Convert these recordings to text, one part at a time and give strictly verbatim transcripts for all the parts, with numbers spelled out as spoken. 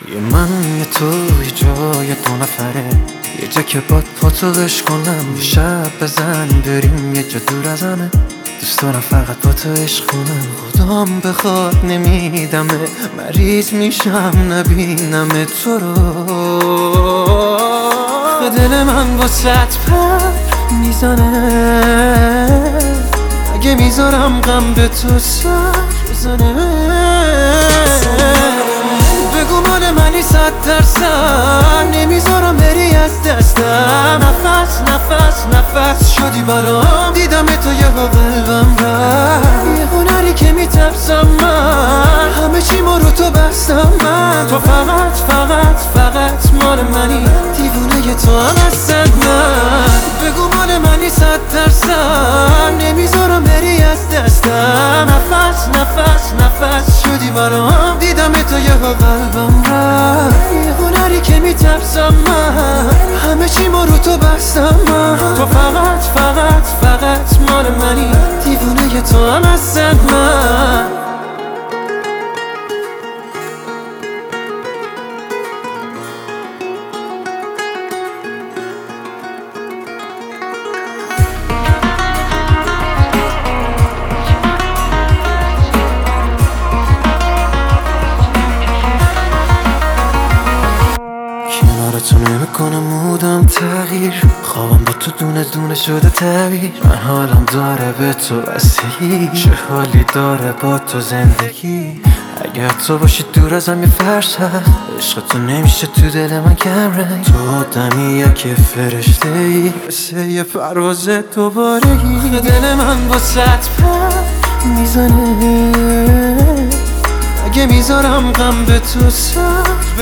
یه من یه تو یه جای دو نفره، یه جا که باد پاتو عشق کنم. یه شب بزن بریم یه جا دور از همه، دوست دارم فقط با تو عشق کنم. خدام بخواد نمیدمه، مریض میشم نبینم تو رو. دل من واسط پر میزنه، اگه میذارم غم به تو سر بزنه. بگو مال منی صد درصد، نمیذارم بری از دستم. نفس نفس نفس شدی برام، دیدم تو یه قلبم رفت. یه هنری که میترسم من، همه چی ما رو تو بستم من. تو فقط فقط فقط مال منی، دیوونه تو هم هستن من. بگو مال منی صد درصد، نمیذارم بری از دستم. نفس نفس نفس شدی برام، دیدم تو یه قلبم رفت. یه هنری که میترسم من، همه چی ما رو تو بستم من. تو فقط فقط فقط مال منی، دیوونه تو هم هستن من. کنارتو نمیکنم مودم تغییر، خوابم با تو دونه دونه شده تعبیر. من حالم داره به تو بستگی، چه حالی داره با تو زندگی. اگر تو باشی دور ازم یه فرسخ، عشق تو نمیشه تو دل من کم رنگ. تو آدمیه که فرشته ای، مثل یه پرواز دوبارگی. دل من واسط پر میزنه، اگه میذارم غم به تو سر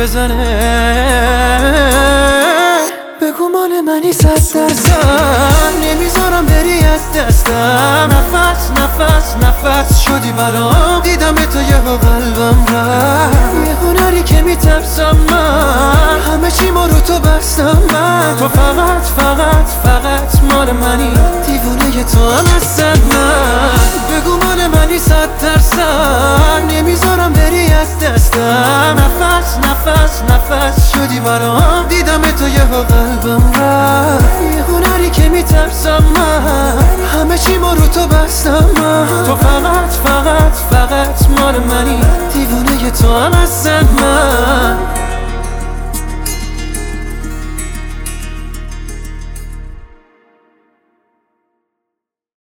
بزنه. بگو مال منی صد درصد، نمیذارم بری از دستم. نفس نفس نفس شدی برام، دیدم تو یه قلبم رفت. یه هنری که میترسم من، همه چی ما رو تو بستم من. تو فقط فقط فقط مال منی، دیوونه تو هم هستن من. بگو مال منی صد درصد، نمیذارم بری از دستم. نفس نفس نفس شدی برام، دیدم تو یه قلبم رفت. یه هنری که میترسم من، همه چی ما رو تو بستم من. تو فقط فقط فقط مال منی، دیوونه تو هم هستن من.